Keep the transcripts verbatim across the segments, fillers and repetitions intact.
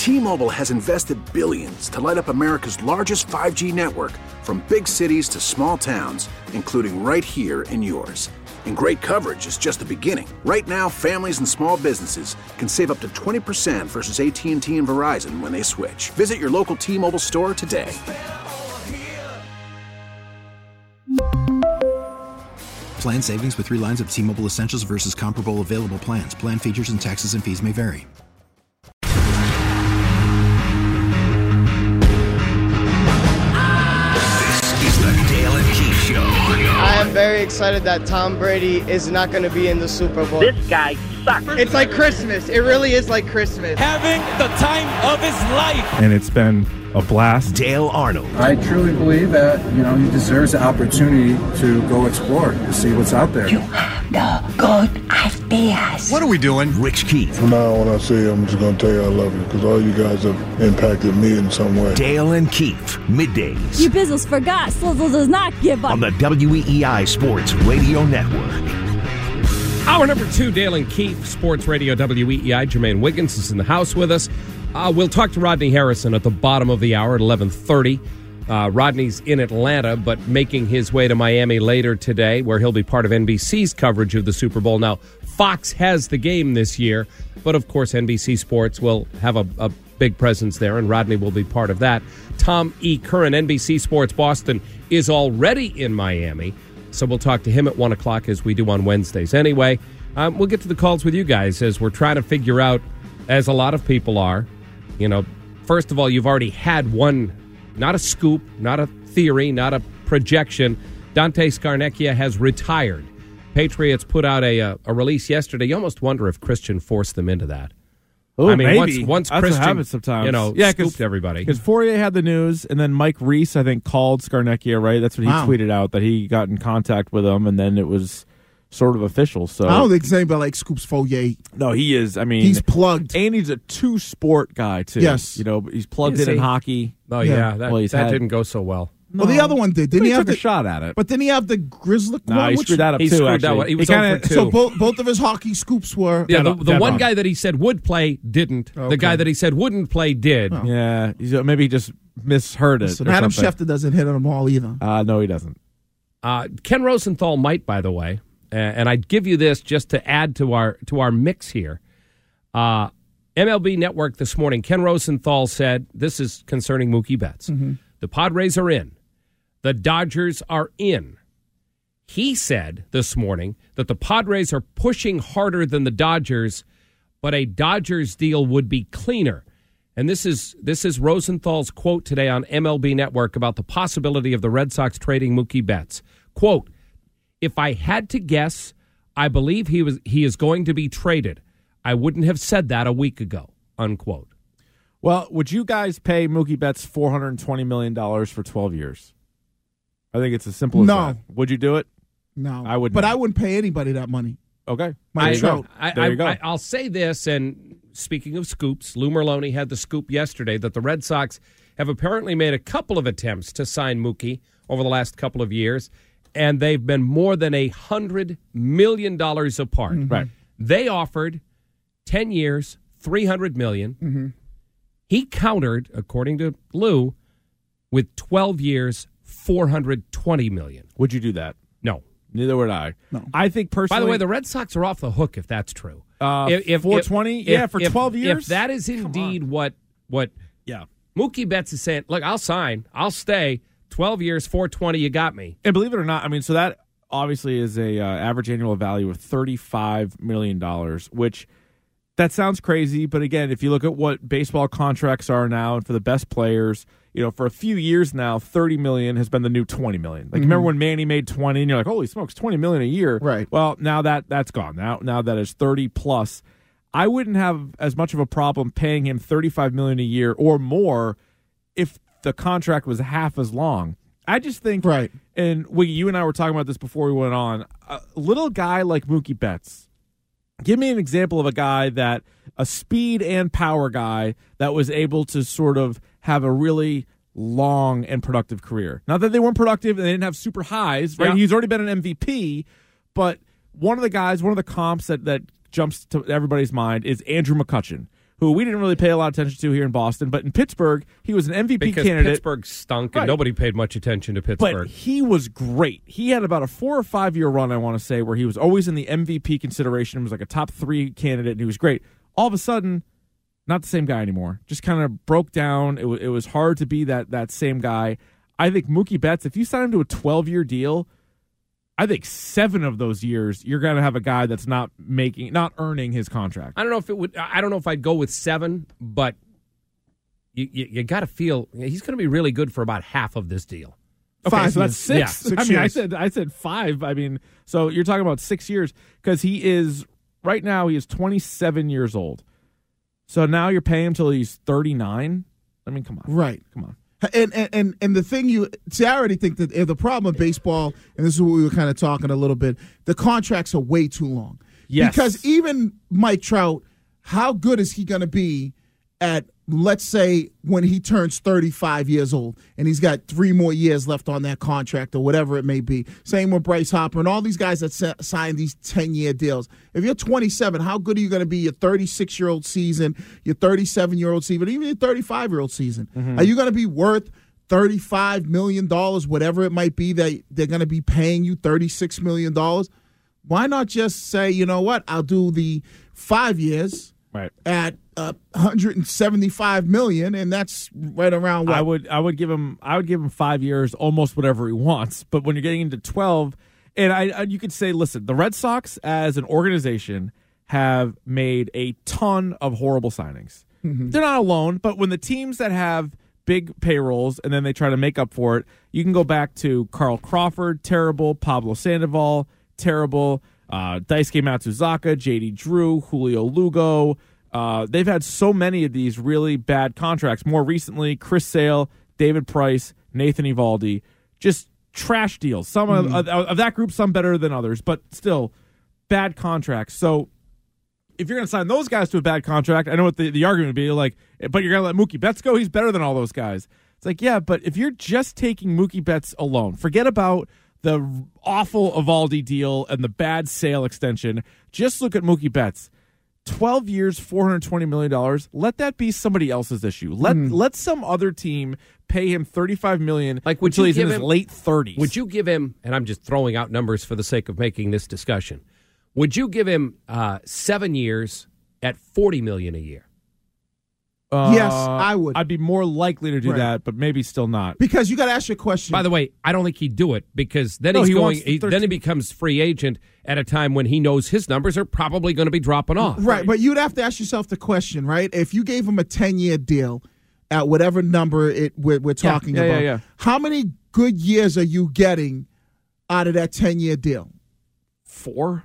T-Mobile has invested billions to light up America's largest five G network, from big cities to small towns, including right here in yours. And great coverage is just the beginning. Right now, families and small businesses can save up to twenty percent versus A T and T and Verizon when they switch. Visit your local T-Mobile store today. Plan savings with three lines of T-Mobile Essentials versus comparable available plans. Plan features and taxes and fees may vary. I am very excited that Tom Brady is not going to be in the Super Bowl. This guy sucks. It's like Christmas. It really is like Christmas. Having the time of his life. And it's been a blast. Dale Arnold. I truly believe that, you know, he deserves the opportunity to go explore, to see what's out there. You have the good ideas. What are we doing? Rich Keith. From now on, I say I'm just going to tell you I love you, because all you guys have impacted me in some way. Dale and Keith, middays. You business forgot, Slizzle does not give up. On the W E E I Sports Radio Network. Hour number two, Dale and Keith, Sports Radio W E E I. Jermaine Wiggins is in the house with us. Uh, we'll talk to Rodney Harrison at the bottom of the hour at eleven thirty. Uh, Rodney's in Atlanta, but making his way to Miami later today, where he'll be part of N B C's coverage of the Super Bowl. Now, Fox has the game this year, but of course N B C Sports will have a, a big presence there, and Rodney will be part of that. Tom E. Curran, N B C Sports Boston, is already in Miami, so we'll talk to him at one o'clock as we do on Wednesdays. Anyway, um, we'll get to the calls with you guys as we're trying to figure out, as a lot of people are, you know, first of all, you've already had one, not a scoop, not a theory, not a projection. Dante Scarnecchia has retired. Patriots put out a, a, a release yesterday. You almost wonder if Christian forced them into that. Ooh, I mean, maybe. once, once That's Christian, what happens sometimes. you know, yeah, scooped everybody. Because Fourier had the news, and then Mike Reese, I think, called Scarnecchia, right? That's what he wow. tweeted out, that he got in contact with him, and then it was sort of official. So I don't think anybody like Scoops Fourier. No, he is. I mean, he's plugged, and he's a two-sport guy too. Yes, you know, he's plugged is in he? in hockey. Oh yeah, yeah that, well, that had, didn't go so well. No. Well, the other one did. Didn't he, he have took the, a shot at it? But didn't he have the Grizzly no, one? he Which, screwed that up he too. Screwed Actually, that one. He was he kinda, over two. So both both of his hockey scoops were. Yeah, the, the one wrong. guy that he said would play didn't. Okay. The guy that he said wouldn't play did. Oh. Yeah, he's, maybe he just misheard it. So or Adam something. Schefter doesn't hit on them all either. Uh, no, he doesn't. Uh, Ken Rosenthal might, by the way, uh, and I'd give you this just to add to our to our mix here. Uh, M L B Network this morning, Ken Rosenthal said, this is concerning Mookie Betts. Mm-hmm. The Padres are in. The Dodgers are in. He said this morning that the Padres are pushing harder than the Dodgers, but a Dodgers deal would be cleaner. And this is this is Rosenthal's quote today on M L B Network about the possibility of the Red Sox trading Mookie Betts. Quote, if I had to guess, I believe he was he is going to be traded. I wouldn't have said that a week ago, unquote. Well, would you guys pay Mookie Betts four hundred twenty million dollars for twelve years? I think it's as simple as no. that. Would you do it? No. I wouldn't. But I wouldn't pay anybody that money. Okay. I, Trout. I, there I, you go. I, I'll say this, and speaking of scoops, Lou Merloni had the scoop yesterday that the Red Sox have apparently made a couple of attempts to sign Mookie over the last couple of years, and they've been more than a hundred million dollars apart. Mm-hmm. Right. They offered ten years, three hundred million. Mm-hmm. He countered, according to Lou, with twelve years, four hundred twenty million. Would you do that? No. Neither would I. No. I think personally. By the way, the Red Sox are off the hook if that's true. Uh, if, if, four twenty? if, Yeah, for if, twelve years? If that is indeed what what yeah. Mookie Betts is saying, look, I'll sign, I'll stay. twelve years, four twenty, you got me. And believe it or not, I mean, so that obviously is a uh, average annual value of thirty-five million dollars, which that sounds crazy. But again, if you look at what baseball contracts are now and for the best players, you know, for a few years now, thirty million dollars has been the new twenty million dollars. Like, mm-hmm. remember when Manny made twenty and you're like, holy smokes, twenty million dollars a year. Right. Well, now that that's gone. Now, now that is thirty plus. I wouldn't have as much of a problem paying him thirty-five million dollars a year or more if the contract was half as long. I just think, right. And Wiggy, you and I were talking about this before we went on. A little guy like Mookie Betts, give me an example of a guy that, a speed and power guy that was able to sort of have a really long and productive career. Not that they weren't productive and they didn't have super highs, right? Yeah. He's already been an M V P, but one of the guys, one of the comps that, that jumps to everybody's mind is Andrew McCutchen, who we didn't really pay a lot of attention to here in Boston, but in Pittsburgh, he was an M V P because candidate. Pittsburgh stunk, and Right. nobody paid much attention to Pittsburgh. But he was great. He had about a four or five year run, I want to say, where he was always in the M V P consideration. He was like a top three candidate, and he was great. All of a sudden, not the same guy anymore. Just kind of broke down. It, w- it was hard to be that that same guy. I think Mookie Betts, if you sign him to a twelve year deal, I think seven of those years you're going to have a guy that's not making, not earning his contract. I don't know if it would. I don't know if I'd go with seven, but you you, you got to feel he's going to be really good for about half of this deal. Okay, Five so that's six. Yeah, six I mean, years. I said I said five. I mean, so you're talking about six years because he is right now. He is twenty-seven years old. So now you're paying him till he's thirty-nine. I mean, come on, Right. come on. And, and and and the thing you see, I already think that if the problem with baseball, and this is what we were kind of talking a little bit, the contracts are way too long. Yes. Because even Mike Trout, how good is he going to be at, let's say, when he turns thirty-five years old and he's got three more years left on that contract or whatever it may be? Same with Bryce Harper and all these guys that sa- sign these ten-year deals. If you're twenty-seven, how good are you going to be your thirty-six-year-old season, your thirty-seven-year-old season, even your thirty-five-year-old season? Mm-hmm. Are you going to be worth thirty-five million dollars, whatever it might be that they're going to be paying you thirty-six million dollars? Why not just say, you know what, I'll do the five years Right. at uh, one hundred seventy-five million dollars, and that's right around what? I would I would give him I would give him five years, almost whatever he wants. But when you're getting into twelve, and I, I you could say, listen, the Red Sox as an organization have made a ton of horrible signings. Mm-hmm. They're not alone, but when the teams that have big payrolls and then they try to make up for it, you can go back to Carl Crawford, terrible, Pablo Sandoval, terrible, uh, Daisuke Matsuzaka, J D Drew, Julio Lugo. Uh, they've had so many of these really bad contracts. More recently, Chris Sale, David Price, Nathan Eovaldi, just trash deals. Some Mm-hmm. of, of, of that group, some better than others, but still bad contracts. So if you're going to sign those guys to a bad contract, I know what the, the argument would be, like, but you're going to let Mookie Betts go? He's better than all those guys. It's like, yeah, but if you're just taking Mookie Betts alone, forget about the awful Eovaldi deal and the bad Sale extension. Just look at Mookie Betts. twelve years, four hundred twenty million dollars. Let that be somebody else's issue. Let Mm. let some other team pay him thirty-five million dollars Like, would until you he's in give his him- late thirties. Would you give him, and I'm just throwing out numbers for the sake of making this discussion, would you give him uh, seven years at forty million dollars a year? Uh, Yes, I would. I'd be more likely to do Right. that, but maybe still not. Because you got to ask your question. By the way, I don't think he'd do it because then No, he's he going. wants He, then he thirteen becomes free agent at a time when he knows his numbers are probably going to be dropping off. Right, but you'd have to ask yourself the question, right? If you gave him a ten-year deal at whatever number it we're, we're Yeah, talking yeah, about, yeah, yeah. how many good years are you getting out of that ten-year deal? Four.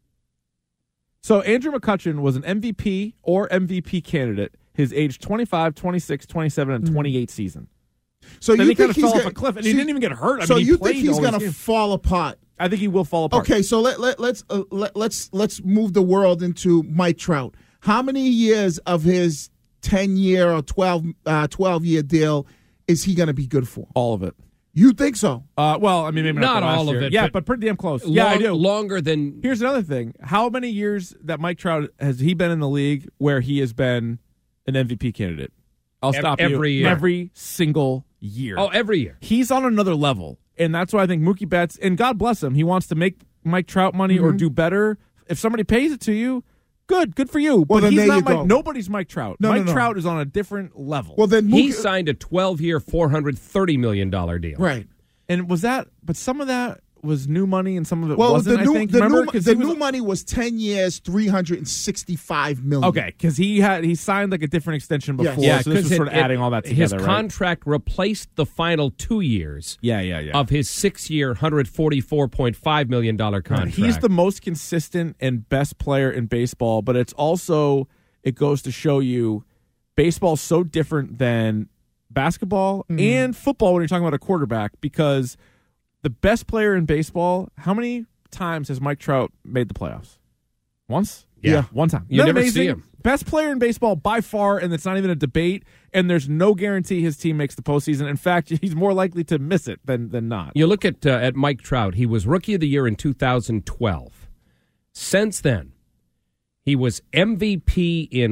So Andrew McCutchen was an M V P or M V P candidate his age twenty-five, twenty-six, twenty-seven, and twenty-eight season. So Then you he kind think of fell he's off gonna- a cliff, and see- he didn't even get hurt. I so mean, he you played think he's all going these to games. fall apart? I think he will fall apart. Okay, so let, let let's uh, let, let's let's move the world into Mike Trout. How many years of his ten-year or twelve uh, twelve-year deal is he going to be good for? All of it. You think so? Uh, well, I mean, maybe not, Not the last all of year. it, Yeah, but but, pretty damn close. yeah, I Long- do. Longer than Here's another thing. How many years that Mike Trout has he been in the league where he has been an M V P candidate? I'll Ev- stop every you. year. Every single year. oh every year. He's on another level, and that's why I think Mookie Betts, and God bless him, he wants to make Mike Trout money or do better. If somebody pays it to you, good, good for you. Well, but then he's there not you Mike. go. Nobody's Mike Trout. No, no, Mike no. Trout is on a different level. Well, then He Mookie- signed a twelve-year, four hundred thirty million dollars deal. right. and was that? But some of that was new money, and some of it Well, wasn't. the new I think. the, Remember? new, 'Cause the he was- new money was ten years, three hundred and sixty-five million. Okay, because he had he signed like a different extension Yes. before, Yeah, so this was it- sort of it- adding all that His together. right? contract replaced the final two years Yeah, yeah, yeah. of his six-year, one hundred forty-four point five million dollars contract. He's the most consistent and best player in baseball, but it's also it goes to show you baseball's so different than basketball Mm-hmm. and football when you're talking about a quarterback, because the best player in baseball, how many times has Mike Trout made the playoffs? Once? Yeah. One time. You Isn't that never see amazing? him. Best player in baseball by far, and it's not even a debate, and there's no guarantee his team makes the postseason. In fact, he's more likely to miss it than, than not. You look at uh, at Mike Trout. He was Rookie of the Year in two thousand twelve. Since then, he was M V P in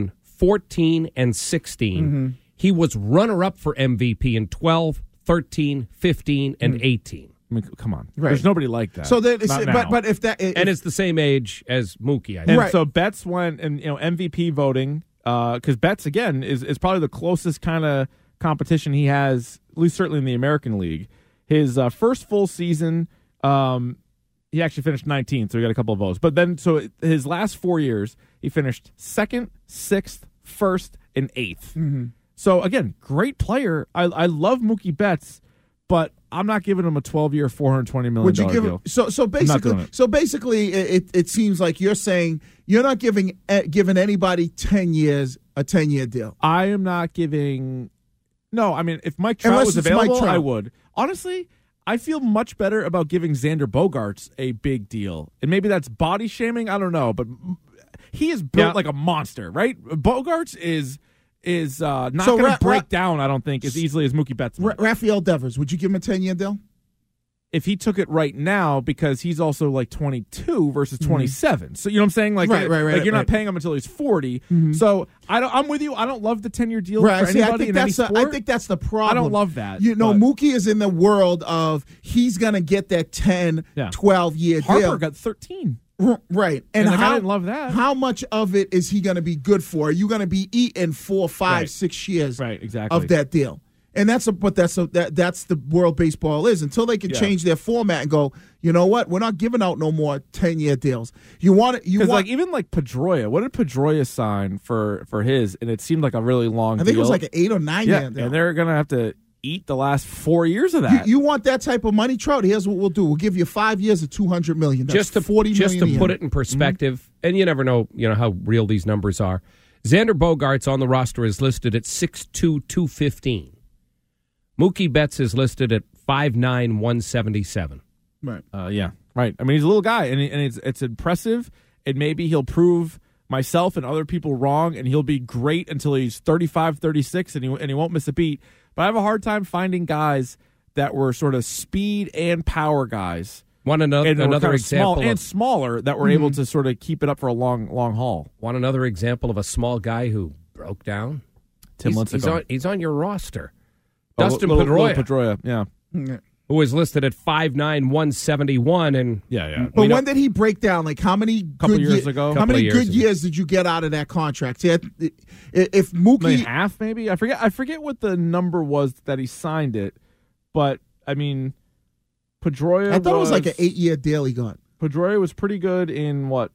fourteen and sixteen. Mm-hmm. He was runner-up for M V P in twelve, thirteen, fifteen, and Mm. eighteen. I mean, come on. Right. There's nobody like that. So then, it's, Not but now. but if that if, And it's the same age as Mookie, I think. And Right. so Betts went and you know M V P voting because Betts again is is probably the closest kind of competition he has, at least certainly in the American League. His uh, first full season, um, he actually finished nineteenth, so he got a couple of votes. But then, so his last four years, he finished second, sixth, first, and eighth. Mm-hmm. So again, great player. I I love Mookie Betts, but I'm not giving him a twelve-year, four hundred twenty million would you dollars give deal. him, so so doing basically it. so basically it, it seems like you're saying you're not giving uh, giving anybody ten years a ten year deal. I am not giving. No, I mean, if Mike Trout Unless was it's Mike available, Trout. I would. Honestly, I feel much better about giving Xander Bogaerts a big deal. And maybe that's body shaming. I don't know. But he is built Yeah. like a monster, right? Bogaerts is is uh, not So going to Ra- break Ra- down, I don't think, as easily as Mookie Betts Ra- might. Rafael Devers, would you give him a ten year deal? If he took it right now, because he's also like twenty-two versus twenty-seven. So, you know what I'm saying? Like, Right, right, right, like you're right. not paying him until he's forty. So, I don't, I'm with you. I don't love the ten-year deal Right. for See, I anybody think in any that's the, sport. I think that's the problem. I don't love that, You know, but- Mookie is in the world of he's going to get that ten, Yeah. twelve year Harper deal. got thirteen. R- Right. And, And, like, I how, didn't love that. how much of it is he going to be good for? Are you going to be eating four, five, Right. six years Right, exactly. of that deal? And that's a, but that's a, that that's the world baseball is until they can Yeah. change their format and go, you know what? We're not giving out no more ten year deals. You want it? You Because want? like even like Pedroia, what did Pedroia sign for for his? And it seemed like a really long. I think deal. it was like an eight or nine yeah, year deal. and they're gonna have to eat the last four years of You, that. you want that type of money, Trout? Here's what we'll do: we'll give you five years of two hundred million. That's just to forty just million to a put year. it in perspective, and you never know, you know how real these numbers are. Xander Bogaerts on the roster is listed at six two, two fifteen. Mookie Betts is listed at five nine, one seventy-seven. Right. Uh, yeah, right. I mean, he's a little guy, and, and it's it's impressive. And maybe he'll prove myself and other people wrong, and he'll be great until he's thirty-five, thirty-six, and he and he won't miss a beat. But I have a hard time finding guys that were sort of speed and power guys. Want another, and were another kind of example small of, and smaller that were able to sort of keep it up for a long, long haul. Want another example of a small guy who broke down? Tim he's, Lincecum. he's on, he's on your roster. Oh, Dustin little, Pedroia, little Pedroia, yeah, who is listed at five nine, one seventy-one, and yeah, yeah. But we when know- did he break down? Like how many Couple good years ye- ago. How Couple many of years good ago. years did you get out of that contract? See, I- if Like Mookie, half maybe. I forget. I forget what the number was that he signed it, but I mean, Pedroia. I thought it was like an eight-year deal he got. Pedroia was pretty good in what?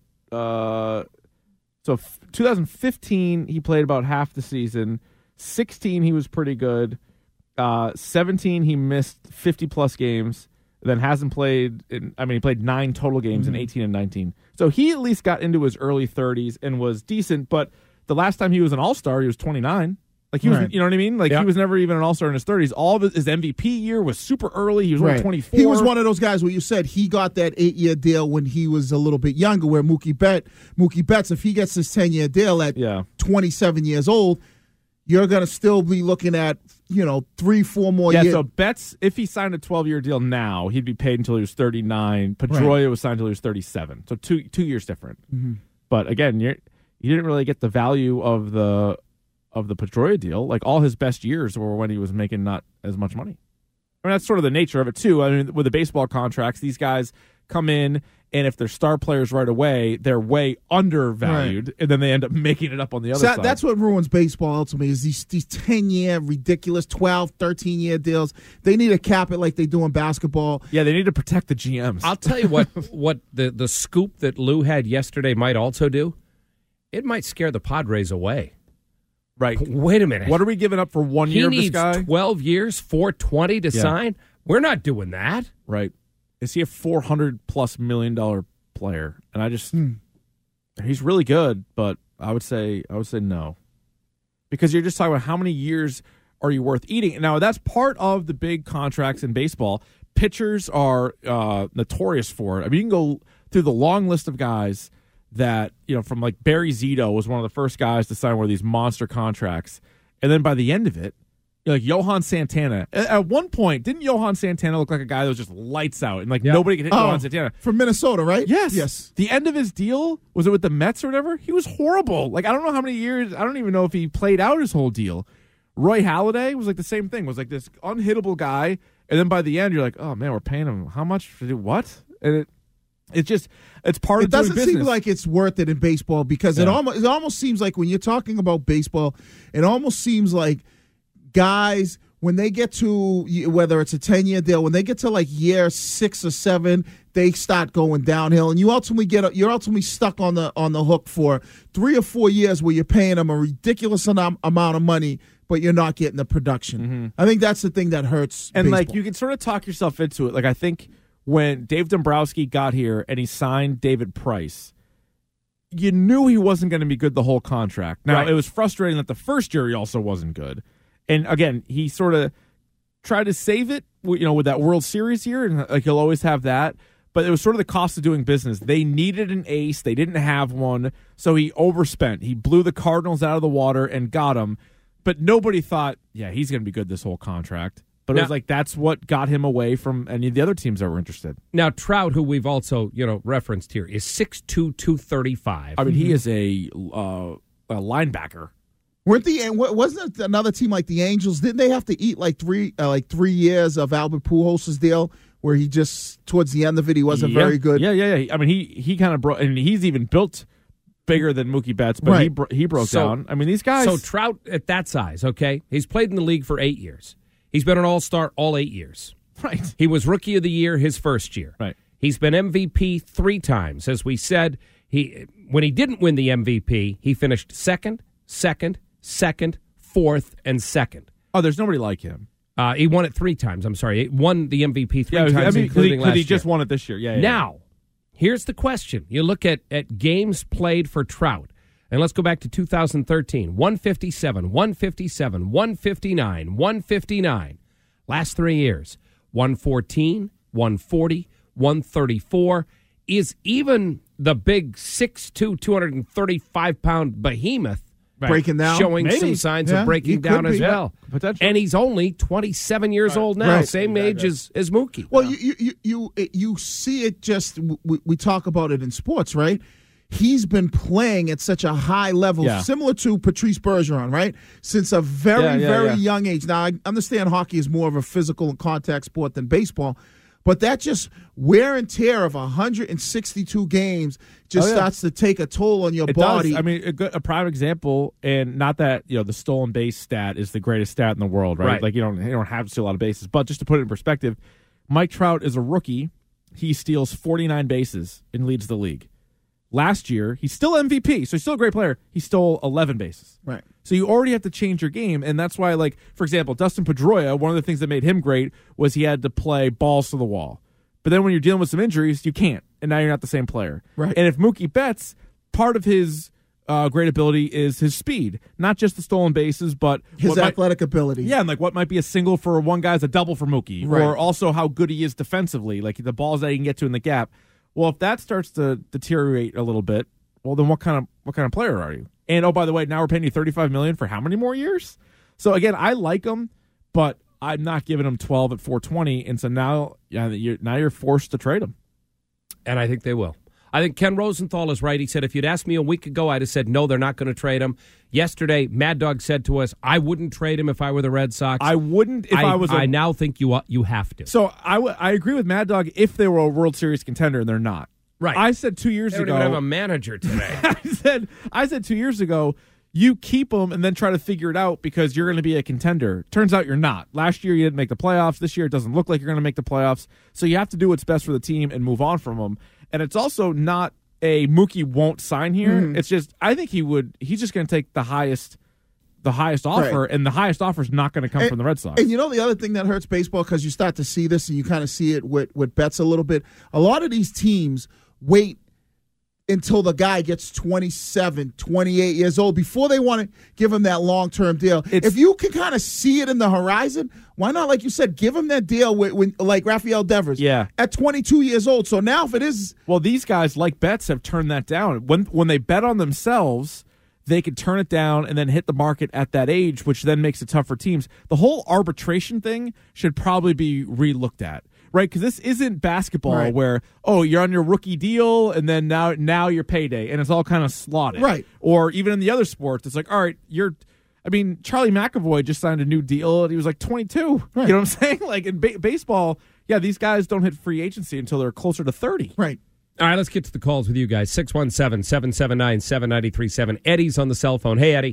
Uh, so f- twenty fifteen, he played about half the season. sixteen, he was pretty good. Uh, seventeen, he missed fifty plus games. Then hasn't played. In, I mean, he played nine total games Mm-hmm. in eighteen and nineteen. So he at least got into his early thirties and was decent. But the last time he was an All Star, he was twenty-nine. Like he was, Right. you know what I mean? Like Yeah. he was never even an All Star in his thirties. All of his M V P year was super early. He was only twenty-four. He was one of those guys where you said he got that eight-year deal when he was a little bit younger. Where Mookie Bet, Mookie Betts, if he gets his ten-year deal at Yeah. twenty-seven years old, you're going to still be looking at you know three, four more Yeah, years. so Betts, if he signed a twelve-year deal now, he'd be paid until he was thirty-nine. Pedroia was signed until he was thirty-seven. So two two years different. Mm-hmm. But again, you're, you didn't really get the value of the of the Pedroia deal. Like all his best years were when he was making not as much money. I mean, that's sort of the nature of it too. I mean, with the baseball contracts, these guys come in, and if they're star players right away, they're way undervalued, and then they end up making it up on the other So that- side. that's what ruins baseball ultimately is these these ten-year ridiculous twelve, thirteen-year deals. They need to cap it like they do in basketball. Yeah, they need to protect the G Ms. I'll tell you what what the, the scoop that Lou had yesterday might also do. It might scare the Padres away. Right. Wait a minute. What are we giving up for one he year of this needs guy? twelve years, four twenty to Yeah. sign. We're not doing that. Right. Is he a four hundred plus million dollar player? And I just he's really good, but I would say I would say no. Because you're just talking about how many years are you worth eating? Now that's part of the big contracts in baseball. Pitchers are uh, notorious for it. I mean, you can go through the long list of guys that, you know, from like Barry Zito was one of the first guys to sign one of these monster contracts. And then by the end of it, you You're like Johan Santana. At, at one point, didn't Johan Santana look like a guy that was just lights out and like Yeah. nobody could hit Oh, Johan Santana? from Minnesota, right? Yes. Yes. The end of his deal, was it with the Mets or whatever? He was horrible. Like, I don't know how many years, I don't even know if he played out his whole deal. Roy Halladay was like the same thing, was like this unhittable guy. And then by the end, you're like, oh man, we're paying him how much for do what? And it, it's just, it's part It of doing doesn't business. seem like it's worth it in baseball because it Yeah. almost it almost seems like when you're talking about baseball, it almost seems like guys when they get to whether it's a ten-year deal, when they get to like year six or seven, they start going downhill, and you ultimately get you're ultimately stuck on the on the hook for three or four years where you're paying them a ridiculous amount amount of money, but you're not getting the production. Mm-hmm. I think that's the thing that hurts. And baseball. like you can sort of talk yourself into it. Like I think when Dave Dombrowski got here and he signed David Price, you knew he wasn't going to be good the whole contract. Now, Right. it was frustrating that the first year he also wasn't good. And again, he sort of tried to save it, you know, with that World Series here, and like he'll always have that. But it was sort of the cost of doing business. They needed an ace. They didn't have one, so he overspent. He blew the Cardinals out of the water and got them. But nobody thought, yeah, he's going to be good this whole contract. But Now- it was like that's what got him away from any of the other teams that were interested. Now, Trout, who we've also, you know, referenced here, is six two, two thirty-five. I mean, he is a, uh, a linebacker. Weren't the wasn't it another team like the Angels? Didn't they have to eat like three uh, like three years of Albert Pujols' deal, where he just towards the end of it he wasn't Yeah. very good? Yeah, yeah, yeah. I mean, he he kind of broke, and he's even built bigger than Mookie Betts, but Right. he bro- he broke So- down. I mean, these guys. So Trout at that size, okay, he's played in the league for eight years. He's been an all-star all eight years. right. He was Rookie of the Year his first year. Right. He's been M V P three times. As we said, he when he didn't win the M V P, he finished second, second, second, fourth, and second. Oh, there's nobody like him. Uh, he won it three times. I'm sorry. He won the M V P three Yeah, times, I mean, 'cause he, including 'cause last he just year. won it this year. Yeah. yeah Now, here's the question. You look at, at games played for Trout, and let's go back to two thousand thirteen. one fifty-seven, one fifty-seven, one fifty-nine, one fifty-nine. Last three years, one fourteen, one forty, one thirty-four. Is even the big six two, two hundred thirty-five pound behemoth Breaking down, showing Maybe. some signs Yeah, of breaking he could down as be. well. Yeah, potential. And he's only twenty-seven years old now, Right. same age as, as Mookie. Well, you you you you, it, you see it just we, we talk about it in sports, right? He's been playing at such a high level, Yeah. similar to Patrice Bergeron, right? Since a very, Yeah, yeah, very yeah. young age. Now, I understand hockey is more of a physical and contact sport than baseball, but that just wear and tear of one hundred sixty-two games just Oh, yeah. starts to take a toll on your It body. does. I mean, a, good, a prime example, and not that you know the stolen base stat is the greatest stat in the world, right? Right. Like you don't you don't have to steal a lot of bases, but just to put it in perspective, Mike Trout is a rookie. He steals forty-nine bases and leads the league. Last year, he's still M V P, so he's still a great player. He stole eleven bases. Right. So you already have to change your game, and that's why, like for example, Dustin Pedroia. One of the things that made him great was he had to play balls to the wall. But then when you're dealing with some injuries, you can't, and now you're not the same player. Right. And if Mookie Betts, part of his uh, great ability is his speed, not just the stolen bases, but His what might- athletic ability. yeah, and like what might be a single for one guy's a double for Mookie, Right. or also how good he is defensively, like the balls that he can get to in the gap. Well, if that starts to deteriorate a little bit, well, then what kind of what kind of player are you? And oh, by the way, now we're paying you thirty-five million dollars for how many more years? So again, I like him, but I'm not giving him twelve at four twenty, and so now, yeah, you're now you're forced to trade him. And I think they will. I think Ken Rosenthal is right. He said, if you'd asked me a week ago, I'd have said, no, they're not going to trade him. Yesterday, Mad Dog said to us, I wouldn't trade him if I were the Red Sox. I wouldn't if I, I was. A, I now think you you have to. So I, w- I agree with Mad Dog if they were a World Series contender, and they're not. Right. I said two years They don't ago. even have a manager today. I said I said two years ago, you keep them and then try to figure it out because you're going to be a contender. Turns out you're not. Last year you didn't make the playoffs. This year it doesn't look like you're going to make the playoffs. So you have to do what's best for the team and move on from them. And it's also not a Mookie won't sign here. Mhm. It's just I think he would. He's just going to take the highest, the highest offer, Right. and the highest offer is not going to come And- from the Red Sox. And you know the other thing that hurts baseball, because you start to see this and you kind of see it with, with bets a little bit, a lot of these teams wait until the guy gets twenty-seven, twenty-eight years old before they want to give him that long-term deal. It's- if you can kind of see it in the horizon, why not, like you said, give him that deal with, with like Rafael Devers Yeah. at twenty-two years old. So now if it is Well, these guys, like Betts, have turned that down. When when they bet on themselves, they could turn it down and then hit the market at that age, which then makes it tough for teams. The whole arbitration thing should probably be re-looked at, right? Because this isn't basketball right. where, oh, you're on your rookie deal and then now now your payday, and it's all kind of slotted. Right. Or even in the other sports, it's like, all right, you're – I mean, Charlie McAvoy just signed a new deal, and he was like twenty-two. Right. You know what I'm saying? Like in ba- baseball, yeah, these guys don't hit free agency until they're closer to thirty. Right. All right, let's get to the calls with you guys. six one seven, seven seven nine, seven nine three seven. Eddie's on the cell phone. Hey, Eddie.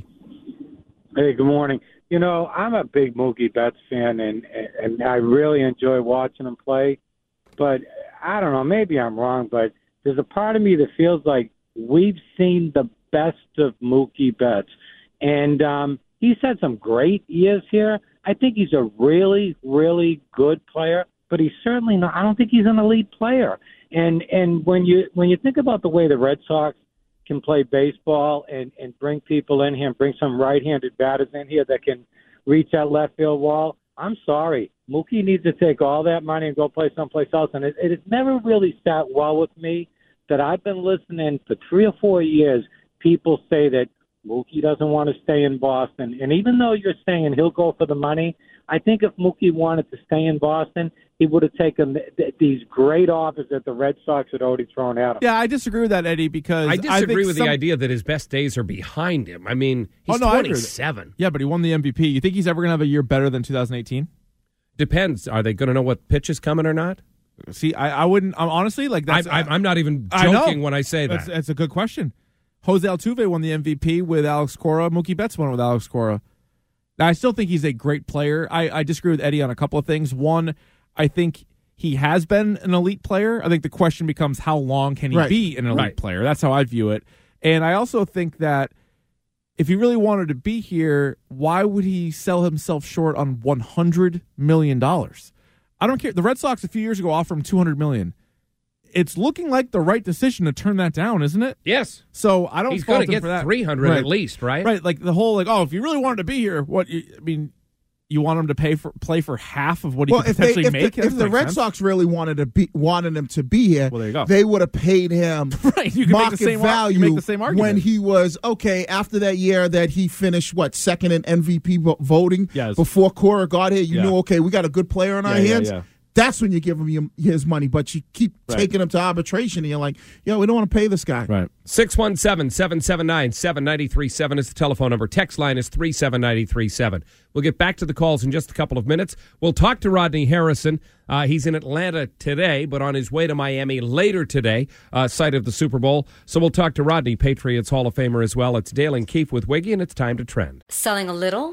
Hey, good morning. You know, I'm a big Mookie Betts fan, and and I really enjoy watching him play. But I don't know, maybe I'm wrong, but there's a part of me that feels like we've seen the best of Mookie Betts. And um, he's had some great years here. I think he's a really, really good player, but he's certainly not – I don't think he's an elite player. And and when you when you think about the way the Red Sox can play baseball and, and bring people in here and bring some right-handed batters in here that can reach that left field wall, I'm sorry. Mookie needs to take all that money and go play someplace else. And it, it has never really sat well with me that I've been listening for three or four years. People say that Mookie doesn't want to stay in Boston. And even though you're saying he'll go for the money, I think if Mookie wanted to stay in Boston, he would have taken th- th- these great offers that the Red Sox had already thrown at him. Yeah, I disagree with that, Eddie, because I disagree I think with some... the idea that his best days are behind him. I mean, he's oh, no, twenty-seven. Yeah, but he won the M V P. You think he's ever going to have a year better than two thousand eighteen? Depends. Are they going to know what pitch is coming or not? See, I, I wouldn't. I'm honestly like that's. I, I, I'm not even joking I when I say that. That's, that's a good question. Jose Altuve won the M V P with Alex Cora. Mookie Betts won with Alex Cora. Now, I still think he's a great player. I, I disagree with Eddie on a couple of things. One, I think he has been an elite player. I think the question becomes how long can he right. be an elite right. player? That's how I view it. And I also think that if he really wanted to be here, why would he sell himself short on one hundred million dollars? I don't care. The Red Sox a few years ago offered him two hundred million dollars. It's looking like the right decision to turn that down, isn't it? Yes. So I don't. He's going to get for that. three hundred right. at least, right? Right. Like the whole like, oh, if you really wanted to be here, what? You, I mean, you want him to pay for play for half of what he well, could if potentially they, if make. The, if the Red sense. Sox really wanted to be wanted him to be here, well, there you go. They would have paid him right. You can market make the same value make the same argument. when he was okay after that year that he finished what second in M V P vo- voting. Yes. Before Cora got here, you yeah. knew okay, we got a good player on yeah, our yeah, hands. Yeah. That's when you give him your, his money, but you keep right. taking him to arbitration, and you're like, "Yo, we don't want to pay this guy." Right. six one seven, seven seven nine, seven nine three seven is the telephone number. Text line is three seven nine three seven. We'll get back to the calls in just a couple of minutes. We'll talk to Rodney Harrison. Uh, he's in Atlanta today, but on his way to Miami later today, uh, site of the Super Bowl. So we'll talk to Rodney, Patriots Hall of Famer as well. It's Dale and Keefe with Wiggy, and it's time to trend. Selling a little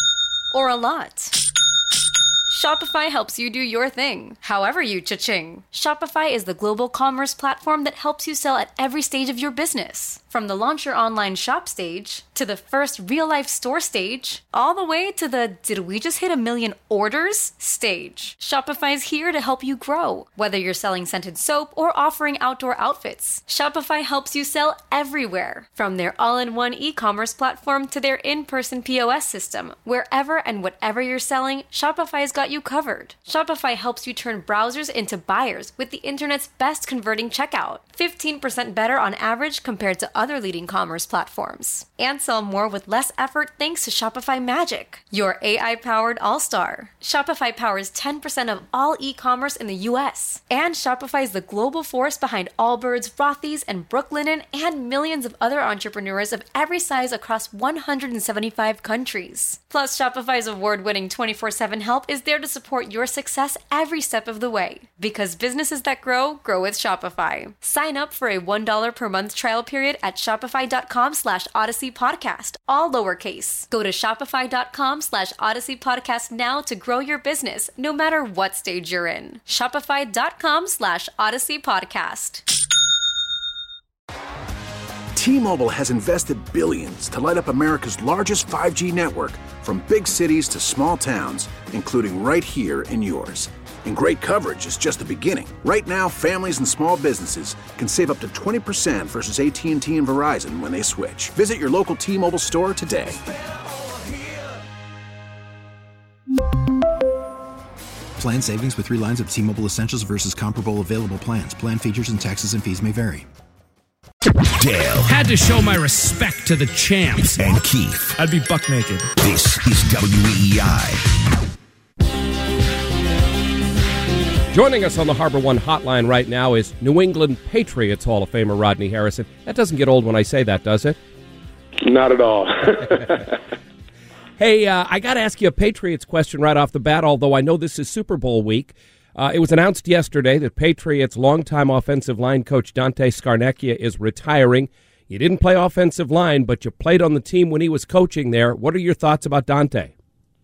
or a lot? Shopify helps you do your thing, however you cha-ching. Shopify is the global commerce platform that helps you sell at every stage of your business. From the launch your online shop stage, to the first real-life store stage, all the way to the did we just hit a million orders stage. Shopify's here to help you grow. Whether you're selling scented soap or offering outdoor outfits, Shopify helps you sell everywhere. From their all-in-one e-commerce platform to their in-person P O S system, wherever and whatever you're selling, Shopify's got you covered. Shopify helps you turn browsers into buyers with the internet's best converting checkout. fifteen percent better on average compared to other leading commerce platforms. And sell more with less effort thanks to Shopify Magic, your A I-powered all-star. Shopify powers ten percent of all e-commerce in the U S. And Shopify is the global force behind Allbirds, Rothy's, and Brooklinen, and millions of other entrepreneurs of every size across one hundred seventy-five countries. Plus, Shopify's award-winning twenty-four seven help is there to support your success every step of the way. Because businesses that grow, grow with Shopify. Sign up for a one dollar per month trial period at shopify.com slash Odyssey Podcast, all lowercase. Go to shopify.com slash Odyssey Podcast now to grow your business, no matter what stage you're in. Shopify.com slash Odyssey Podcast. T-Mobile has invested billions to light up America's largest five G network, from big cities to small towns, including right here in yours. And great coverage is just the beginning. Right now, families and small businesses can save up to twenty percent versus A T and T and Verizon when they switch. Visit your local T-Mobile store today. Plan savings with three lines of T-Mobile Essentials versus comparable available plans. Plan features and taxes and fees may vary. Dale. Had to show my respect to the champs. And Keith. I'd be buck naked. This is W E E I. Joining us on the Harbor One hotline right now is New England Patriots Hall of Famer Rodney Harrison. That doesn't get old when I say that, does it? Not at all. Hey, uh, I got to ask you a Patriots question right off the bat, although I know this is Super Bowl week. Uh, it was announced yesterday that Patriots' longtime offensive line coach Dante Scarnecchia is retiring. You didn't play offensive line, but you played on the team when he was coaching there. What are your thoughts about Dante?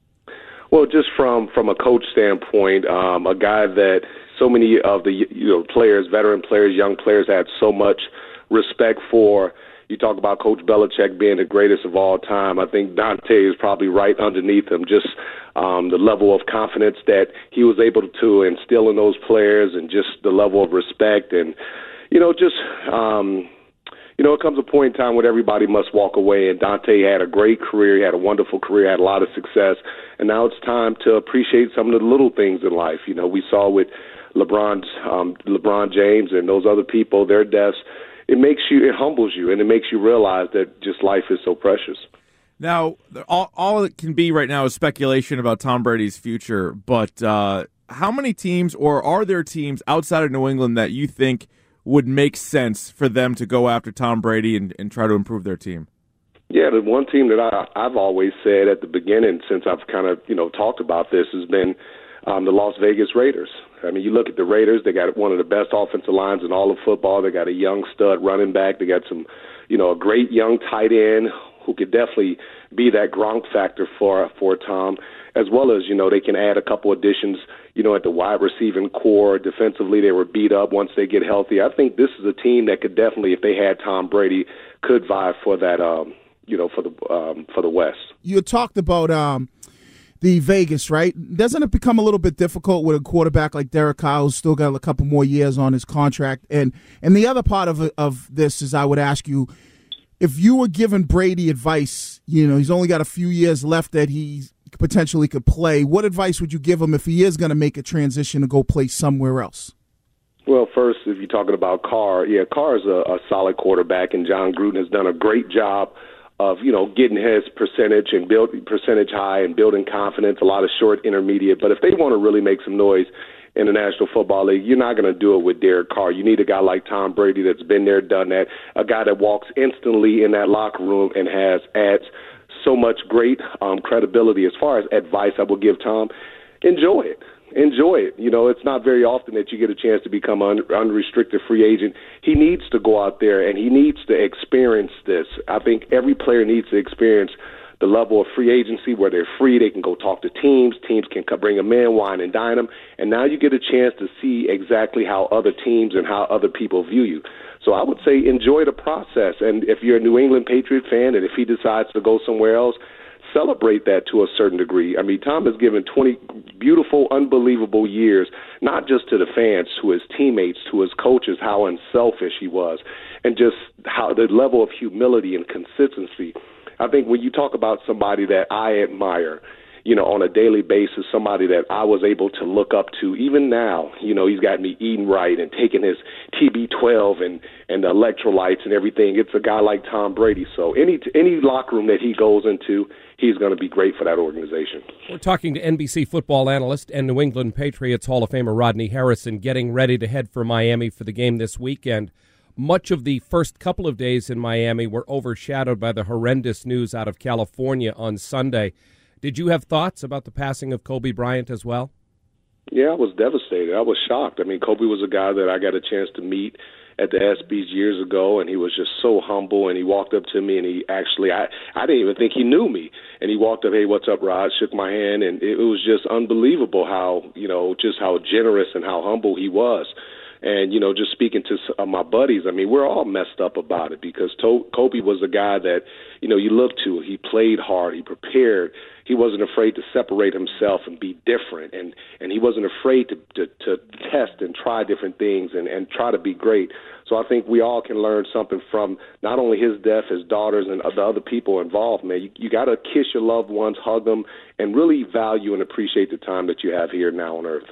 Well, just from, from a coach standpoint, um, a guy that so many of the you know players, veteran players, young players had so much respect for. You talk about Coach Belichick being the greatest of all time. I think Dante is probably right underneath him. Just um, the level of confidence that he was able to instill in those players, and just the level of respect, and you know, just um, you know, it comes a point in time when everybody must walk away. And Dante had a great career. He had a wonderful career. Had a lot of success. And now it's time to appreciate some of the little things in life. You know, we saw with LeBron's um, LeBron James and those other people, their deaths. It makes you, it humbles you, and it makes you realize that just life is so precious. Now, all, all it can be right now is speculation about Tom Brady's future, but uh, how many teams, or are there teams outside of New England that you think would make sense for them to go after Tom Brady and, and try to improve their team? Yeah, the one team that I, I've always said at the beginning, since I've kind of, you know, talked about this, has been um, the Las Vegas Raiders. I mean, you look at the Raiders, they got one of the best offensive lines in all of football. They got a young stud running back. They got some, you know, a great young tight end who could definitely be that Gronk factor for for Tom, as well as, you know, they can add a couple additions, you know, at the wide receiving core. Defensively, they were beat up once they get healthy. I think this is a team that could definitely, if they had Tom Brady, could vie for that, um, you know, for the um, for the West. You talked about um, the Vegas, right? Doesn't it become a little bit difficult with a quarterback like Derek Carr, who's still got a couple more years on his contract? And and the other part of of this is, I would ask you, if you were giving Brady advice, you know, he's only got a few years left that he potentially could play. What advice would you give him if he is going to make a transition to go play somewhere else? Well, first, if you're talking about Carr, yeah, Carr is a, a solid quarterback, and John Gruden has done a great job of, you know, getting his percentage and build percentage high and building confidence, a lot of short intermediate. But if they want to really make some noise in the National Football League, you're not going to do it with Derek Carr. You need a guy like Tom Brady that's been there, done that, a guy that walks instantly in that locker room and has adds so much great um, credibility. As far as advice I would give Tom, enjoy it. Enjoy it. You know, it's not very often that you get a chance to become an unrestricted free agent. He needs to go out there and he needs to experience this. I think every player needs to experience the level of free agency where they're free. They can go talk to teams. Teams can bring them in, wine and dine them. And now you get a chance to see exactly how other teams and how other people view you. So I would say enjoy the process. And if you're a New England Patriot fan and if he decides to go somewhere else, celebrate that to a certain degree. I mean, Tom has given twenty beautiful, unbelievable years, not just to the fans, to his teammates, to his coaches, how unselfish he was, and just how the level of humility and consistency. I think when you talk about somebody that I admire, you know, on a daily basis, somebody that I was able to look up to, even now, you know, he's got me eating right and taking his T B twelve and, and the electrolytes and everything. It's a guy like Tom Brady. So any any locker room that he goes into, he's going to be great for that organization. We're talking to N B C football analyst and New England Patriots Hall of Famer Rodney Harrison, getting ready to head for Miami for the game this weekend. Much of the first couple of days in Miami were overshadowed by the horrendous news out of California on Sunday. Did you have thoughts about the passing of Kobe Bryant as well? Yeah, I was devastated. I was shocked. I mean, Kobe was a guy that I got a chance to meet at the ESPYs years ago, and he was just so humble, and he walked up to me, and he actually, I, I didn't even think he knew me, and he walked up, hey, what's up, Rod, shook my hand, and it, it was just unbelievable how, you know, just how generous and how humble he was. And, you know, just speaking to uh, my buddies, I mean, we're all messed up about it because to- Kobe was a guy that, you know, you look to. He played hard. He prepared. He wasn't afraid to separate himself and be different. And, and he wasn't afraid to, to, to test and try different things and, and try to be great. So I think we all can learn something from not only his death, his daughters, and the other people involved, man. You, you got to kiss your loved ones, hug them, and really value and appreciate the time that you have here now on Earth.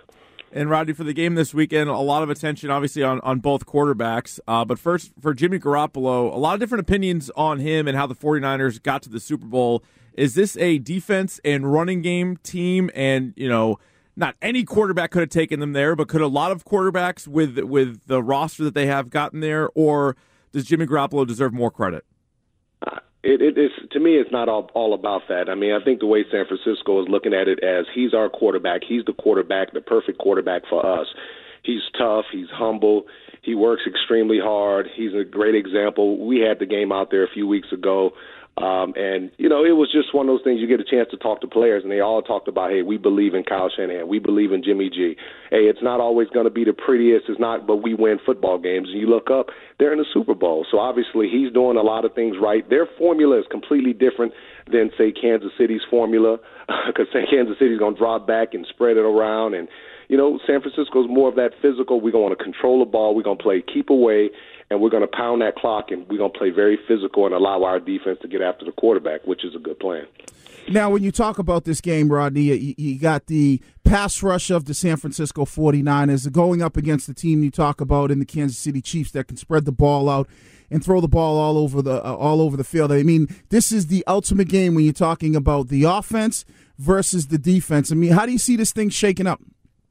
And, Rodney, for the game this weekend, a lot of attention, obviously, on, on both quarterbacks. Uh, but first, for Jimmy Garoppolo, a lot of different opinions on him and how the 49ers got to the Super Bowl. Is this a defense and running game team? And, you know, not any quarterback could have taken them there, but could a lot of quarterbacks with with the roster that they have gotten there? Or does Jimmy Garoppolo deserve more credit? Uh, it, it is, to me, it's not all, all about that. I mean, I think the way San Francisco is looking at it as he's our quarterback, he's the quarterback, the perfect quarterback for us. He's tough, he's humble, he works extremely hard, he's a great example. We had the game out there a few weeks ago. Um, and, you know, it was just one of those things you get a chance to talk to players, and they all talked about, hey, we believe in Kyle Shanahan. We believe in Jimmy G. Hey, it's not always going to be the prettiest. It's not, but we win football games. And you look up, they're in the Super Bowl. So, obviously, he's doing a lot of things right. Their formula is completely different than, say, Kansas City's formula, because Kansas City's going to drop back and spread it around. And, you know, San Francisco's more of that physical. We're going to control the ball. We're going to play keep away. And we're going to pound that clock, and we're going to play very physical and allow our defense to get after the quarterback, which is a good plan. Now, when you talk about this game, Rodney, you, you got the pass rush of the San Francisco 49ers going up against the team you talk about in the Kansas City Chiefs that can spread the ball out and throw the ball all over the uh, all over the field. I mean, this is the ultimate game when you're talking about the offense versus the defense. I mean, how do you see this thing shaking up?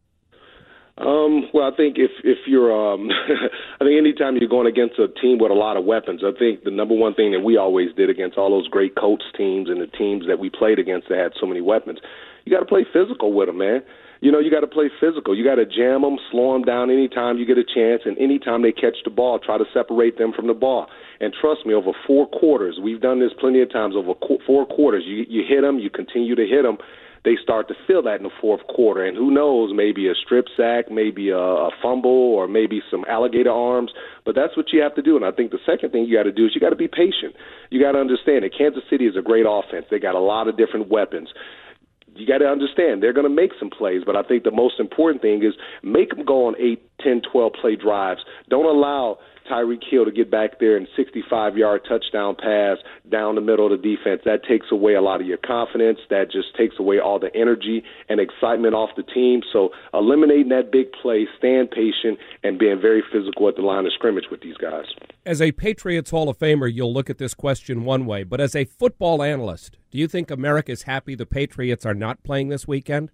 Um, well, I think if if you're, um, I think anytime you're going against a team with a lot of weapons, I think the number one thing that we always did against all those great Colts teams and the teams that we played against that had so many weapons, you got to play physical with them, man. You know, you got to play physical. You got to jam them, slow them down anytime you get a chance, and anytime they catch the ball, try to separate them from the ball. And trust me, over four quarters, we've done this plenty of times. Over qu- four quarters, you you hit them, you continue to hit them. They start to feel that in the fourth quarter. And who knows, maybe a strip sack, maybe a, a fumble, or maybe some alligator arms. But that's what you have to do. And I think the second thing you got to do is you got to be patient. You got to understand that Kansas City is a great offense. They got a lot of different weapons. You got to understand they're going to make some plays, but I think the most important thing is make them go on eight, ten, twelve-play drives. Don't allow Tyreek Hill to get back there and sixty-five-yard touchdown pass down the middle of the defense. That takes away a lot of your confidence. That just takes away all the energy and excitement off the team. So eliminating that big play, staying patient, and being very physical at the line of scrimmage with these guys. As a Patriots Hall of Famer, you'll look at this question one way, but as a football analyst, do you think America's happy the Patriots are not playing this weekend?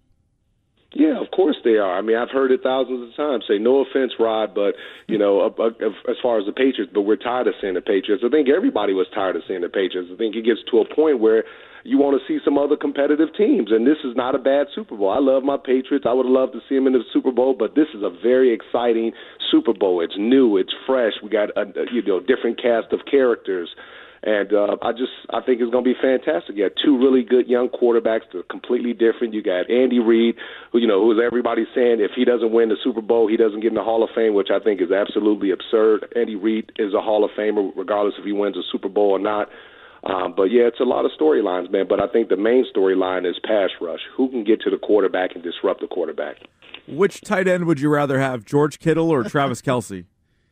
Yeah, of course they are. I mean, I've heard it thousands of times. Say, no offense, Rod, but, you know, uh, uh, as far as the Patriots, but we're tired of seeing the Patriots. I think everybody was tired of seeing the Patriots. I think it gets to a point where you want to see some other competitive teams, and this is not a bad Super Bowl. I love my Patriots. I would love to see them in the Super Bowl, but this is a very exciting Super Bowl. It's new. It's fresh. We got a, a you know different cast of characters. And uh, I just I think it's going to be fantastic. You got two really good young quarterbacks that are completely different. You got Andy Reid, who you know who is everybody saying if he doesn't win the Super Bowl, he doesn't get in the Hall of Fame, which I think is absolutely absurd. Andy Reid is a Hall of Famer, regardless if he wins a Super Bowl or not. Um, but yeah, it's a lot of storylines, man. But I think the main storyline is pass rush. Who can get to the quarterback and disrupt the quarterback? Which tight end would you rather have, George Kittle or Travis Kelce?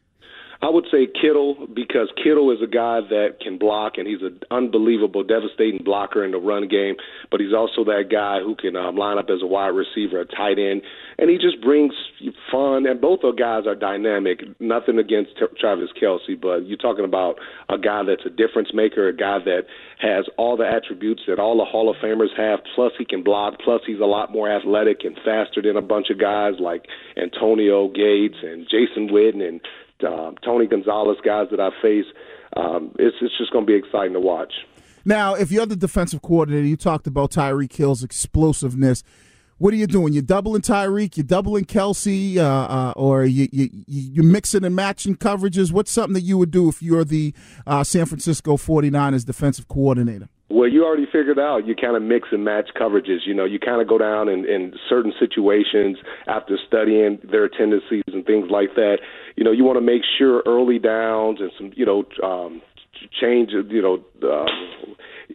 I would say Kittle, because Kittle is a guy that can block, and he's an unbelievable, devastating blocker in the run game. But he's also that guy who can um, line up as a wide receiver, a tight end, and he just brings fun. And both of guys are dynamic. Nothing against T- Travis Kelce, but you're talking about a guy that's a difference maker, a guy that has all the attributes that all the Hall of Famers have. Plus, he can block. Plus, he's a lot more athletic and faster than a bunch of guys like Antonio Gates and Jason Witten and Um, Tony Gonzalez, guys that I face. Um, it's, it's just going to be exciting to watch. Now, if you're the defensive coordinator, you talked about Tyreek Hill's explosiveness. What are you doing? You're doubling Tyreek, you're doubling Kelce, uh, uh, or you, you, you're mixing and matching coverages? What's something that you would do if you're the uh, San Francisco forty-niners defensive coordinator? Well, you already figured out you kind of mix and match coverages. You know, you kind of go down in, in certain situations after studying their tendencies and things like that. You know, you want to make sure early downs and some, you know, um, change, you know, uh,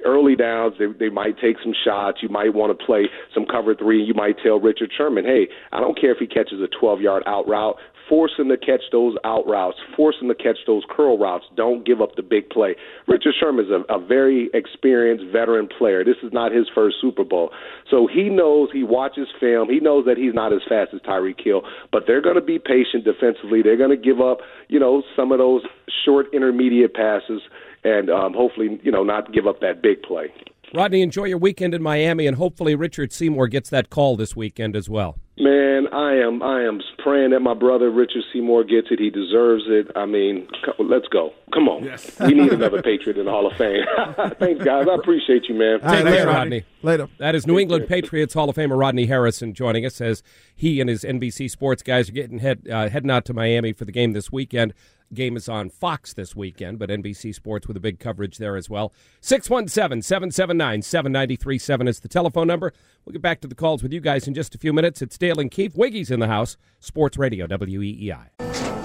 early downs, they, they might take some shots. You might want to play some cover three. You might tell Richard Sherman, hey, I don't care if he catches a twelve-yard out route. Force him to catch those out routes. Force him to catch those curl routes. Don't give up the big play. Richard Sherman is a, a very experienced veteran player. This is not his first Super Bowl. So he knows, he watches film. He knows that he's not as fast as Tyreek Hill, but they're going to be patient defensively. They're going to give up, you know, some of those short intermediate passes and um, hopefully, you know, not give up that big play. Rodney, enjoy your weekend in Miami, and hopefully Richard Seymour gets that call this weekend as well. Man, I am I am praying that my brother Richard Seymour gets it. He deserves it. I mean, let's go. Come on. Yes. We need another Patriot in the Hall of Fame. Thanks, guys. I appreciate you, man. Take right, care, Rodney. Rodney. Later. That is New England Patriots Hall of Famer Rodney Harrison joining us as he and his N B C Sports guys are getting head, uh, heading out to Miami for the game this weekend. Game is on Fox this weekend, but N B C Sports with a big coverage there as well. six one seven, seven seven nine, seven nine three seven is the telephone number. We'll get back to the calls with you guys in just a few minutes. It's Dale and Keith. Wiggy's in the house. Sports Radio, W E E I.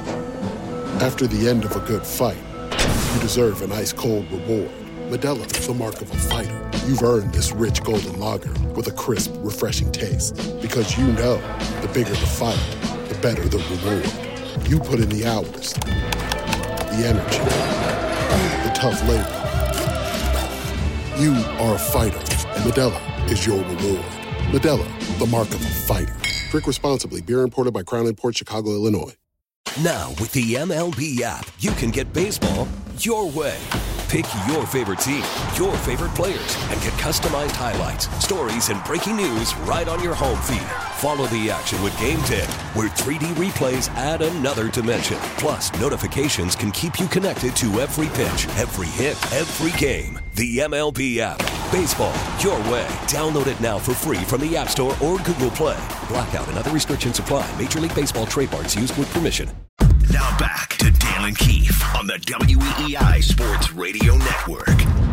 After the end of a good fight, you deserve an ice-cold reward. Modelo is the mark of a fighter. You've earned this rich golden lager with a crisp, refreshing taste. Because you know, the bigger the fight, the better the reward. You put in the hours, the energy, the tough labor. You are a fighter, and Modelo is your reward. Modelo, the mark of a fighter. Drink responsibly. Beer imported by Crown Imports, Chicago, Illinois. Now, with the M L B app, you can get baseball your way. Pick your favorite team, your favorite players, and get customized highlights, stories, and breaking news right on your home feed. Follow the action with Game ten, where three D replays add another dimension. Plus, notifications can keep you connected to every pitch, every hit, every game. The M L B app. Baseball your way. Download it now for free from the App Store or Google Play. Blackout and other restrictions apply. Major League Baseball trademarks used with permission. Now back to Dale and Keith on the W E E I Sports Radio Network.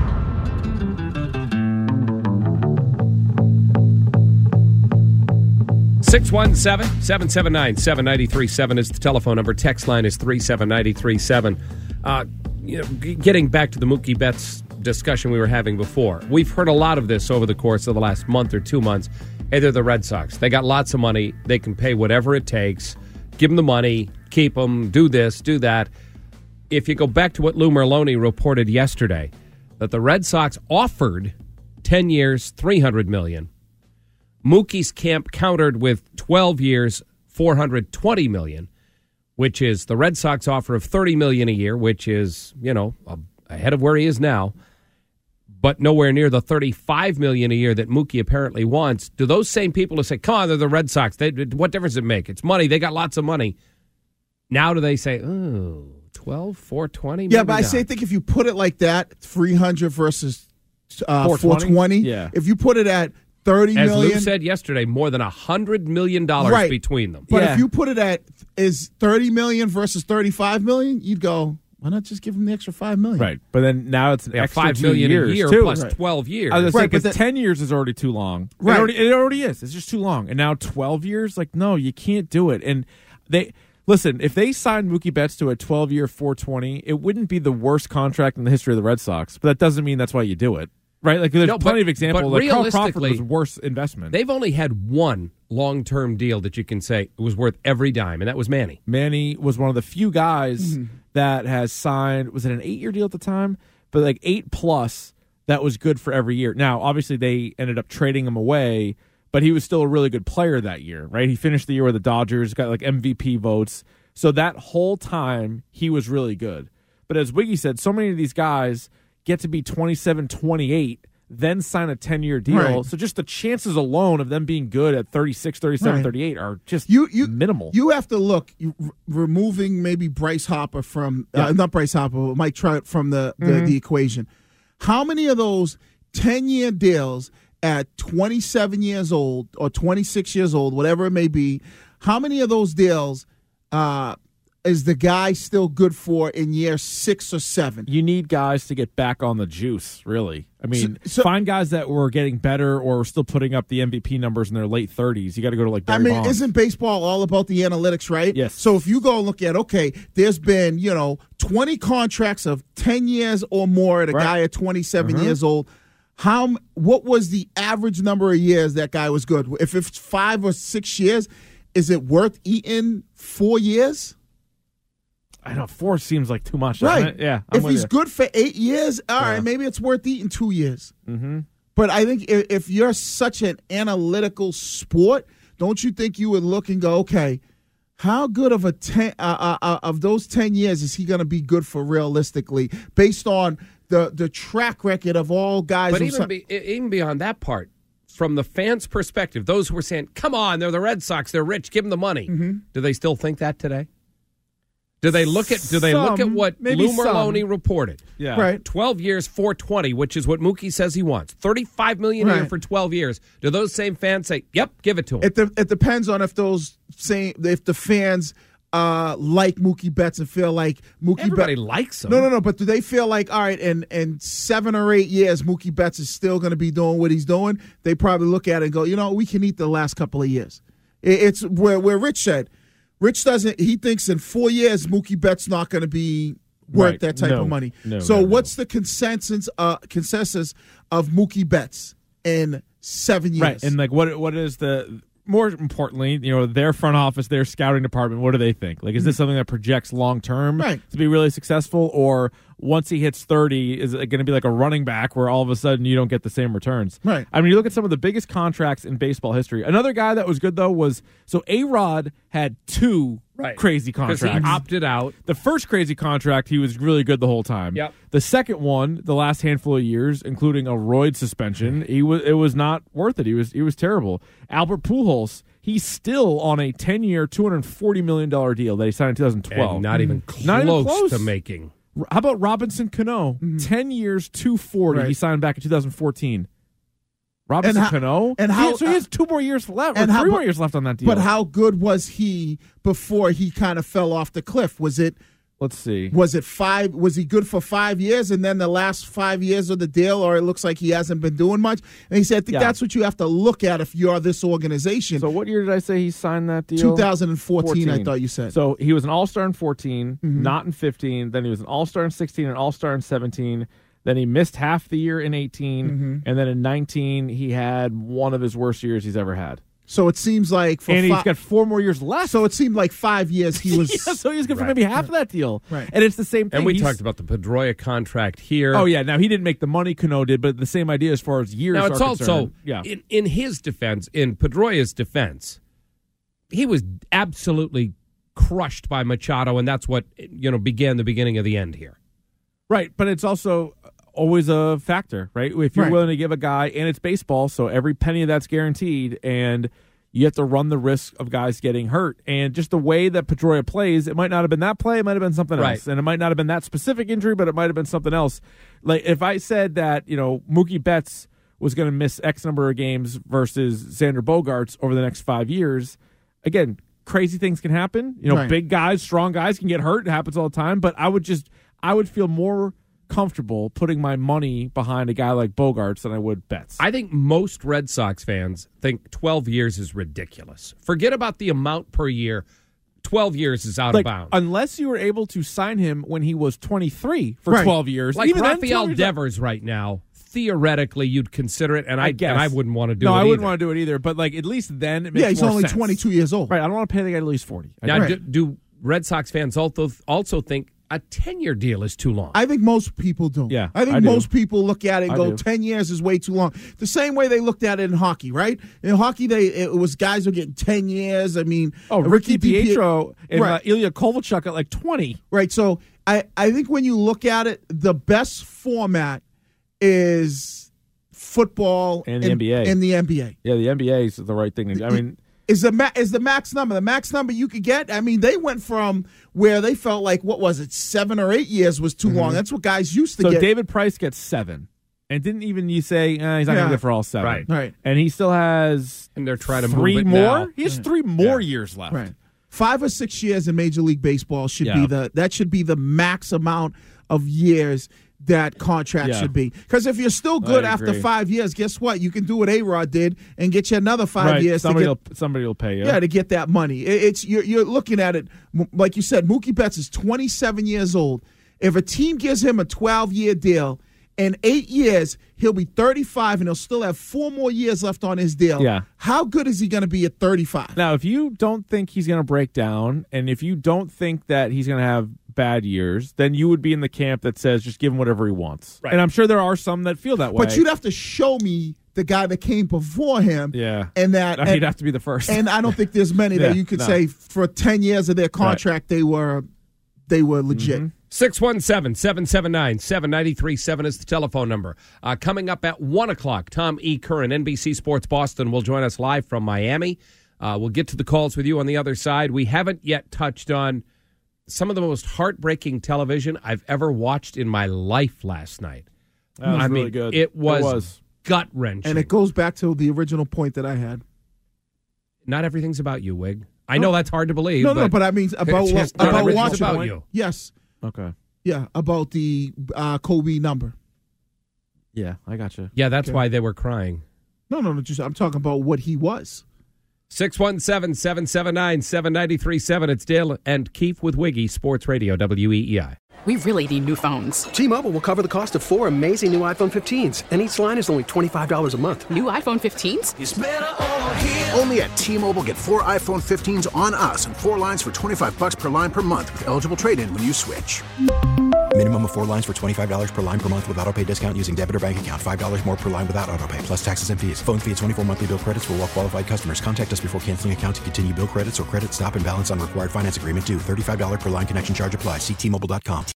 six one seven, seven seven nine, seven nine three seven is the telephone number. Text line is three seven nine three seven. Uh, you know, getting back to the Mookie Betts discussion we were having before, we've heard a lot of this over the course of the last month or two months. Hey, they're the Red Sox. They got lots of money. They can pay whatever it takes. Give them the money. Keep them. Do this. Do that. If you go back to what Lou Merloni reported yesterday, that the Red Sox offered ten years, three hundred million dollars. Mookie's camp countered with twelve years, four hundred twenty million dollars, which is the Red Sox offer of thirty million dollars a year, which is, you know, ahead of where he is now, but nowhere near the thirty-five million dollars a year that Mookie apparently wants. Do those same people who say, come on, they're the Red Sox, they, what difference does it make? It's money. They got lots of money. Now do they say, oh, twelve, four twenty? Yeah, but I say, I think if you put it like that, three hundred versus uh, four twenty? four twenty, Yeah. If you put it at thirty As million, Lou said yesterday, more than one hundred million dollars right. between them. But Yeah. if you put it at is thirty million versus thirty-five million, you'd go, why not just give them the extra five million? Right, but then now it's an Yeah, extra five two million years a year too. plus Right. twelve years. I was Right, right, but because that- ten years is already too long. Right. It already, it already is. It's just too long. And now twelve years, like, no, you can't do it. And they listen, if they signed Mookie Betts to a twelve-year, four twenty, it wouldn't be the worst contract in the history of the Red Sox. But that doesn't mean that's why you do it. Right? Like, there's No, plenty but- of examples. but Like, Carl Crawford realistically, was worse investment. They've only had one long-term deal that you can say it was worth every dime, and that was Manny. Manny was one of the few guys Mm-hmm. that has signed, was it an eight-year deal at the time? But like eight plus, that was good for every year. Now, obviously, they ended up trading him away, but he was still a really good player that year, right? He finished the year with the Dodgers, got like M V P votes. So that whole time, he was really good. But as Wiggy said, so many of these guys get to be twenty-seven, twenty-eight, then sign a ten-year deal. Right. So just the chances alone of them being good at thirty-six, thirty-seven, Right. thirty-eight are just You, you, minimal. You have to look, you, r- removing maybe Bryce Harper from, uh, not Bryce Harper, but Mike Trout from the, the, Mhm. the equation. How many of those ten-year deals at twenty-seven years old or twenty-six years old, whatever it may be, how many of those deals uh, is the guy still good for in year six or seven? You need guys to get back on the juice, really. I mean, So- so- find guys that were getting better or still putting up the M V P numbers in their late thirties. You got to go to like Barry I mean, Bonds. isn't baseball all about the analytics, right? Yes. So if you go and look at, okay, there's been, you know, twenty contracts of ten years or more at a Right. guy at twenty-seven Mhm. years old. how what was the average number of years that guy was good? If it's five or six years, is it worth eating four years? I know four seems like too much. Right? Doesn't it? Yeah. I'm if with he's you. good for eight years, all Yeah. right, maybe it's worth eating two years. Mm-hmm. But I think if, if you're such an analytical sport, don't you think you would look and go, okay, how good of a ten uh, uh, of those ten years is he going to be good for realistically, based on the the track record of all guys? But who even, si- be, even beyond that part, from the fans' perspective, those who are saying, come on, they're the Red Sox, they're rich, give them the money. Mm-hmm. Do they still think that today? Do they look at Do they look at Some, what maybe Lou Merlone some. reported? Yeah. Right. twelve years, four twenty, which is what Mookie says he wants. thirty-five million dollars a year Right. for twelve years. Do those same fans say, yep, give it to him? It, de- it depends on if those same if the fans uh, like Mookie Betts and feel like Mookie Everybody Betts likes him. No, no, no. But do they feel like, all right, in in seven or eight years, Mookie Betts is still going to be doing what he's doing? They probably look at it and go, you know, we can eat the last couple of years. It, it's where where Rich said. Rich doesn't. He thinks in four years Mookie Betts not going to be worth Right. that type No. of money. No, so no, no. what's the consensus? Uh, consensus of Mookie Betts in seven years? Right, and like what what is the more importantly, you know, their front office, their scouting department, what do they think? Like, is this something that projects long term Right. to be really successful, or once he hits thirty, is it going to be like a running back where all of a sudden you don't get the same returns? Right. I mean, you look at some of the biggest contracts in baseball history. Another guy that was good though was so A-Rod had two Right. crazy Because contracts. he opted out. The first crazy contract, he was really good the whole time. Yep. The second one, the last handful of years, including a roid suspension, he was it was not worth it. He was he was terrible. Albert Pujols, he's still on a ten-year, two hundred forty million dollars deal that he signed in two thousand twelve. And not even close, Not even close. to making. How about Robinson Cano? ten years, two forty. Right. He signed back in two thousand fourteen. Robinson And how- Cano? and how- He- so he has two more years left, or and three how- more years left on that deal. But how good was he before he kind of fell off the cliff? Was it Let's see. was it five? Was he good for five years, and then the last five years of the deal, or it looks like he hasn't been doing much? And he said, I think Yeah. that's what you have to look at if you are this organization. So what year did I say he signed that deal? two thousand fourteen, I thought you said. So he was an All-Star in fourteen, Mhm. not in fifteen. Then he was an All-Star in sixteen, an All-Star in seventeen. Then he missed half the year in eighteen. Mhm. And then in nineteen, he had one of his worst years he's ever had. So it seems like for and he's fi- got four more years left. So it seemed like five years he was. Yeah, so he was good for Right. maybe half of that deal. Right. And it's the same thing. And we He's- talked about the Pedroia contract here. Oh, yeah. Now, he didn't make the money Cano did, but the same idea as far as years Now, it's are also, concerned. Yeah. in, in his defense, in Pedroia's defense, he was absolutely crushed by Machado, and that's what, you know, began the beginning of the end here. Right, but it's also always a factor, right? If you're Right. willing to give a guy, and it's baseball, so every penny of that's guaranteed, and you have to run the risk of guys getting hurt. And just the way that Pedroia plays, it might not have been that play, it might have been something Right. else. And it might not have been that specific injury, but it might have been something else. Like if I said that, you know, Mookie Betts was going to miss X number of games versus Xander Bogaerts over the next five years, again, crazy things can happen. You know, Right. big guys, strong guys can get hurt. It happens all the time. But I would just, I would feel more comfortable putting my money behind a guy like Bogarts than I would Betts. I think most Red Sox fans think twelve years is ridiculous. Forget about the amount per year. twelve years is out like, of bounds. Unless you were able to sign him when he was twenty-three for Right. twelve years. Like Even then, Rafael twelve years- Devers right now, theoretically, you'd consider it, and I, I guess. and I wouldn't want to do no, it I wouldn't either. want to do it either. But like at least then it makes Yeah, he's more only sense. twenty-two years old. Right, I don't want to pay the guy at least forty. I Now, don't. do, do Red Sox fans also also think a ten-year deal is too long? I think most people do. Yeah, I think I do. most people look at it and I go, do. ten years is way too long. The same way they looked at it in hockey, right? In hockey, they it was guys were getting ten years. I mean, Oh, Ricky Di Pie- Pietro and Right. uh, Ilya Kovalchuk at like twenty. Right. So I, I think when you look at it, the best format is football And the N B A. And the N B A. Yeah, the N B A is the right thing. to do. I mean, Is the ma- is the max number the max number you could get? I mean, they went from where they felt like what was it, seven or eight years was too long. That's what guys used to so get. David Price gets seven, and didn't even you say eh, he's not Yeah. going to get for all seven, Right. Right. And he still has and they're trying to three move it more. now. He has three more Yeah. years left. Right. Five or six years in Major League Baseball should Yeah. be the that should be the max amount of years that contract Yeah. should be. Because if you're still good I after agree. five years, guess what? You can do what A-Rod did and get you another five Right. years to Somebody get, will somebody will pay you. yeah, to get that money. It- It's you're you're looking at it m- like you said. Mookie Betts is twenty-seven years old. If a team gives him a twelve-year deal In eight years, he'll be thirty-five, and he'll still have four more years left on his deal. Yeah. How good is he going to be at thirty-five? Now, if you don't think he's going to break down, and if you don't think that he's going to have bad years, then you would be in the camp that says just give him whatever he wants. Right. And I'm sure there are some that feel that way. But you'd have to show me the guy that came before him. Yeah. And that He'd and, have to be the first. And I don't think there's many Yeah, that you could no. say for ten years of their contract Right. they were they were legit. Mm-hmm. six one seven, seven seven nine, seven nine three seven is the telephone number. Uh, coming up at one o'clock, Tom E. Curran, N B C Sports Boston, will join us live from Miami. Uh, we'll get to the calls with you on the other side. We haven't yet touched on some of the most heartbreaking television I've ever watched in my life last night. That was I really mean, good. It was, It was. gut-wrenching. And it goes back to the original point that I had. Not everything's about you, Wig. I know that's hard to believe. No, but no, but I mean about it's what, just not about everything's watching about you. Yes. Okay. Yeah, about the uh, Kobe number. Yeah, I got you. Yeah, that's Okay. why they were crying. No, no, no. Just I'm talking about what he was. six one seven, seven seven nine, seven nine three seven. It's Dale and Keefe with Wiggy, Sports Radio, W E E I. We really need new phones. T-Mobile will cover the cost of four amazing new iPhone fifteens, and each line is only twenty-five dollars a month. New iPhone fifteens? It's better over here. Only at T-Mobile, get four iPhone fifteens on us and four lines for twenty-five bucks per line per month with eligible trade-in when you switch. Minimum of four lines for twenty-five dollars per line per month with autopay discount using debit or bank account. five dollars more per line without autopay, plus taxes and fees. Phone fee at twenty-four monthly bill credits for well-qualified customers. Contact us before canceling account to continue bill credits or credit stop and balance on required finance agreement due. thirty-five dollars per line connection charge applies. See T Mobile dot com.